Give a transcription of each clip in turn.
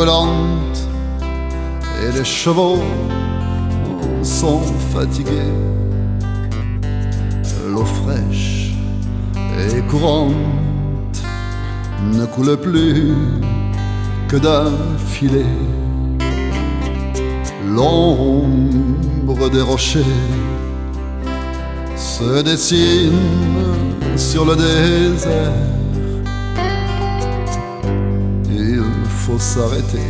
brûlante et les chevaux sont fatigués. L'eau fraîche et courante ne coule plus que d'un filet. L'ombre des rochers se dessine sur le désert. Il faut s'arrêter,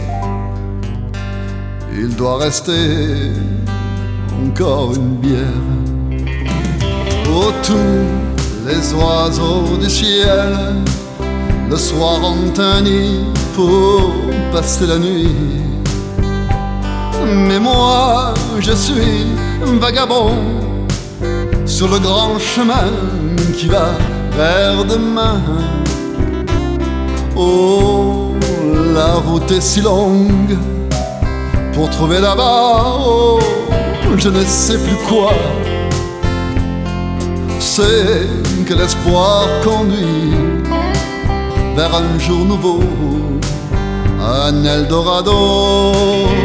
il doit rester encore une bière. Oh, tous les oiseaux du ciel le soir ont un nid pour passer la nuit. Mais moi je suis vagabond sur le grand chemin qui va vers demain. Oh, la route est si longue pour trouver là-bas, oh, je ne sais plus quoi. C'est que l'espoir conduit vers un jour nouveau, un Eldorado.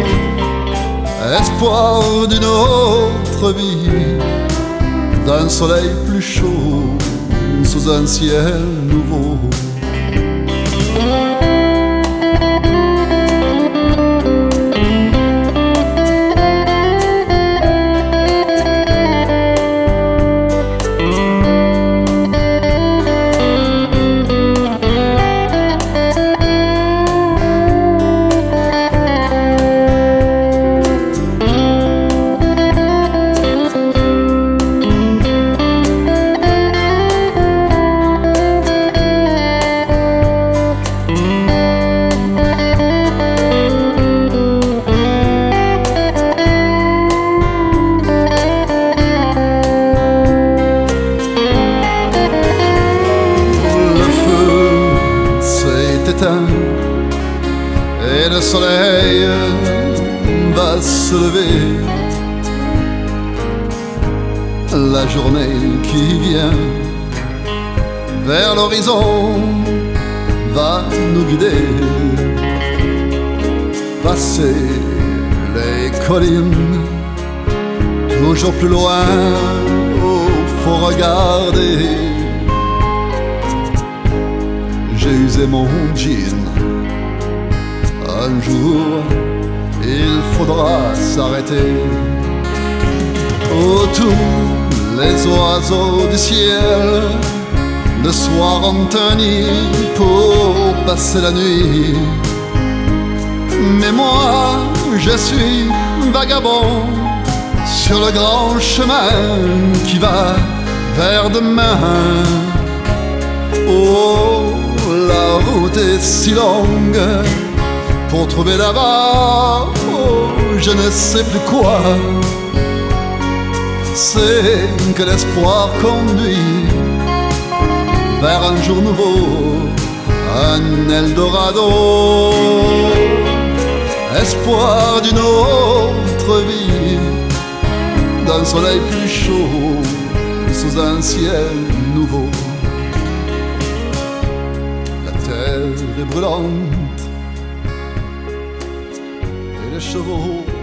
Espoir d'une autre vie, d'un soleil plus chaud sous un ciel nouveau. Et le soleil va se lever. La journée qui vient vers l'horizon va nous guider. Passer les collines, toujours plus loin, oh, faut regarder. J'ai usé mon jean. Un jour, il faudra s'arrêter. Oh, tous les oiseaux du ciel le soir ont un nid pour passer la nuit. Mais moi, je suis vagabond sur le grand chemin qui va vers demain. Oh, la route est si longue pour trouver là-bas, oh, je ne sais plus quoi. C'est que l'espoir conduit vers un jour nouveau, un Eldorado. Espoir d'une autre vie, d'un soleil plus chaud sous un ciel nouveau. La terre est brûlante et les chevaux